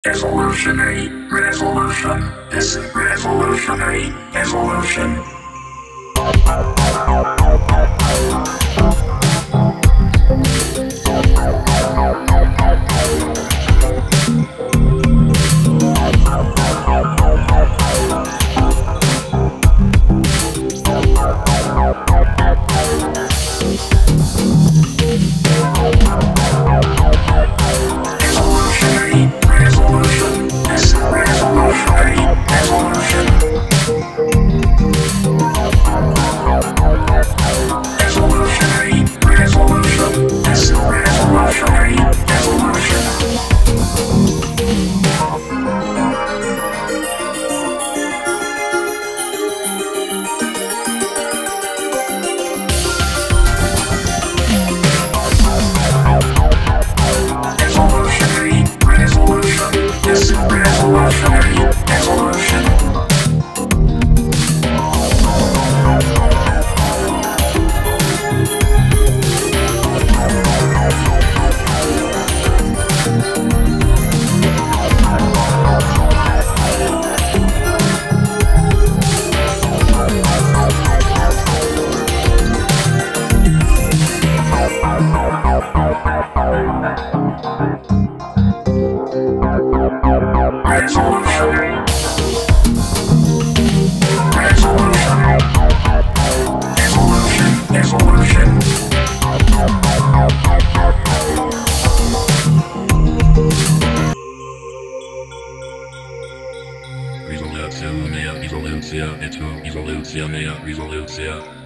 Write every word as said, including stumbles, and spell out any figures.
Evolutionary resolution is revolutionary evolution. Evolutionary resolution is revolutionary evolution. Evolutionary resolution is revolutionary evolution. Evolutionary resolution is revolutionary evolution. Resolution. Resolution. Evolution. Evolution. Resolution, mea, resolucja, eto, resolucja, mea, resolucja.